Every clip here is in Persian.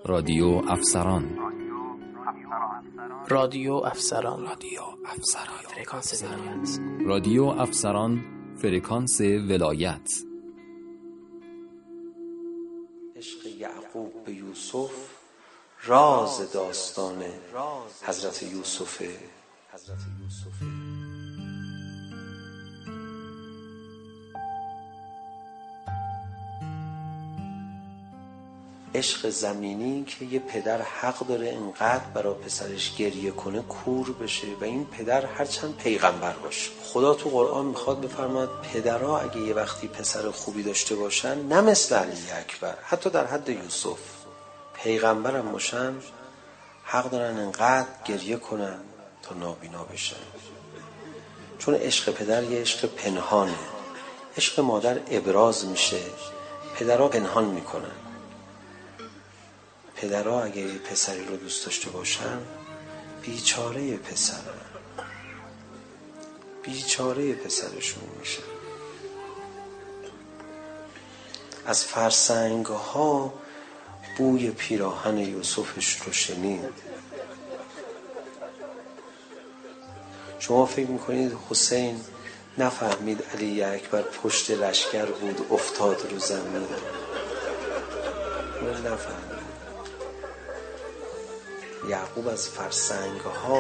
رادیو افسران. رادیو افسران. فرکانس ولایت. رادیو افسران، فرکانس ولایت. عشق یعقوب به یوسف راز داستان حضرت یوسف. عشق زمینی که یه پدر حق داره اینقدر برای پسرش گریه کنه کور بشه و این پدر هرچند پیغمبر باشه. خدا تو قرآن میخواد بفرماد پدرها اگه یه وقتی پسر خوبی داشته باشن، نه مثل علی اکبر، حتی در حد یوسف، پیغمبرم باشن، حق دارن اینقدر گریه کنن تا نابینا بشن. چون عشق پدر یه عشق پنهانه. عشق مادر ابراز میشه، پدرها پنهان میکنن. پدرها اگه یه پسری رو دوست داشته باشن، بیچاره پسرشون میشه. از فرسنگ ها بوی پیراهن یوسفش رو شنید. شما فکر میکنید حسین نفهمید علی اکبر پشت لشکر بود افتاد رو زمین؟ نفهمید. یعقوب از فرسنگ ها.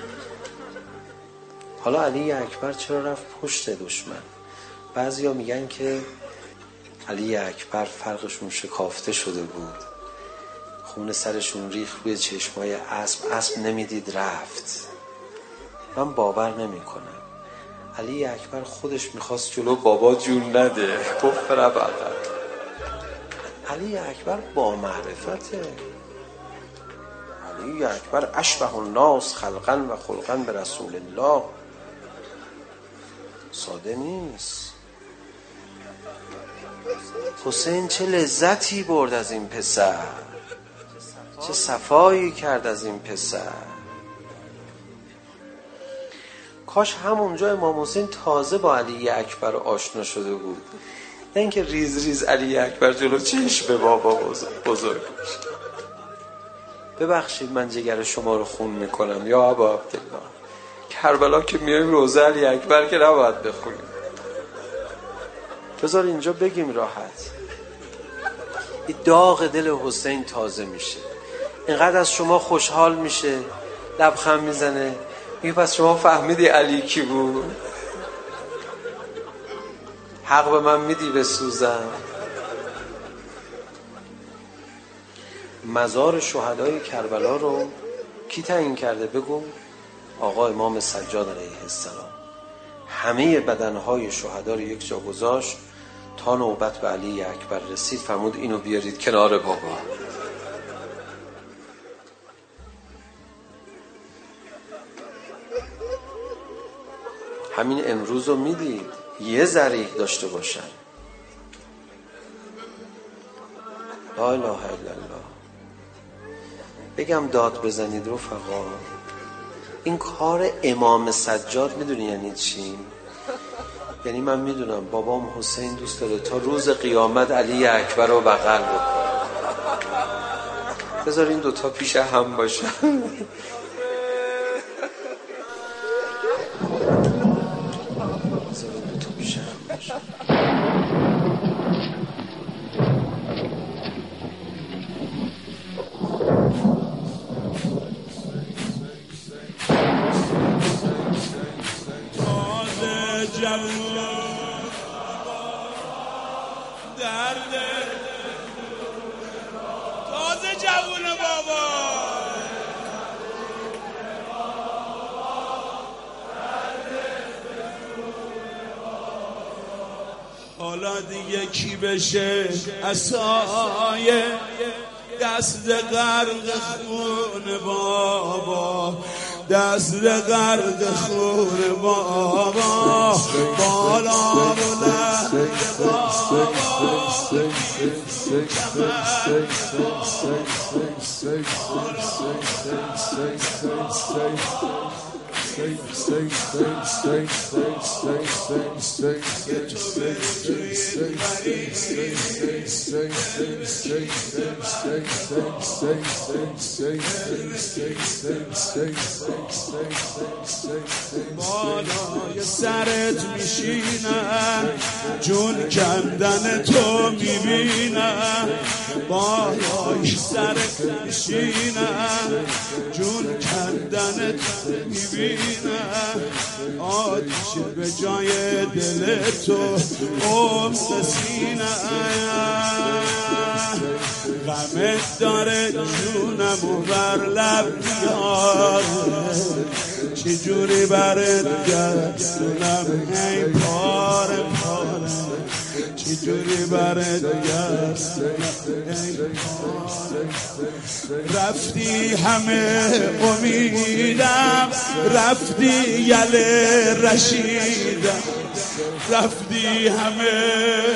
حالا علی اکبر چرا رفت پشت دشمن؟ بعضیا میگن که علی اکبر فرقشون شکافته شده بود، خون سرشون ریخت روی چشمای اسب نمیدید رفت. من باور نمی کنم. علی اکبر خودش میخواست جلو بابا جون نده، کفر بقر. علی اکبر با معرفته. علی اکبر اشبه الناس خلقا و خلقا به رسول الله. ساده نیست. حسین چه لذتی برد از این پسر، چه صفایی کرد از این پسر. کاش همونجا امام حسین تازه با علی اکبر آشنا شده بود، نه اینکه ریز ریز علی اکبر جلو چشم بابا بزرگ بشه. ببخشید من جگر شما رو خون میکنم یا ابا عبدالله. کربلا که میایم روزه علی اکبر که نباید بخونیم. بذار اینجا بگیم راحت. این داغ دل حسین تازه میشه، اینقدر از شما خوشحال میشه، لبخند میزنه، میگه پس شما فهمیدی علی کی بود؟ حق به من میدی بسوزم؟ مزار شهدای کربلا رو کی تعیین کرده بگو؟ آقا امام سجاد علیه السلام. همه بدنهای شهدا رو یک جا گذاشت تا نوبت به علی اکبر رسید، فرمود اینو بیارید کنار بابا. همین امروز رو میدید یه ذریح داشته باشن. لا اله الا الله. بگم داد بزنید رفقا، این کار امام سجاد میدونی یعنی چی؟ یعنی من میدونم بابام حسین دوست داره تا روز قیامت علی اکبر رو بغل بکنه. بذار این دوتا پیش هم باشه. تازه جوون بابا حالا دیگه کی بشه عصای دست غرق خون بابا، دست غرق خون بابا، بالا بلند بابا. بالای سرت میشینم جون کندن تو میبینم بالای سرت میشینم جون کندن تو میبینم آتیش به جای دل تو سینم غمت داره جونمو بر لب میاره چجوری برات گردونم ای پاره پاره چجوری برات گردونم ای پاره رفتی همه امیدم رفتی یل رشیدم رفتی همه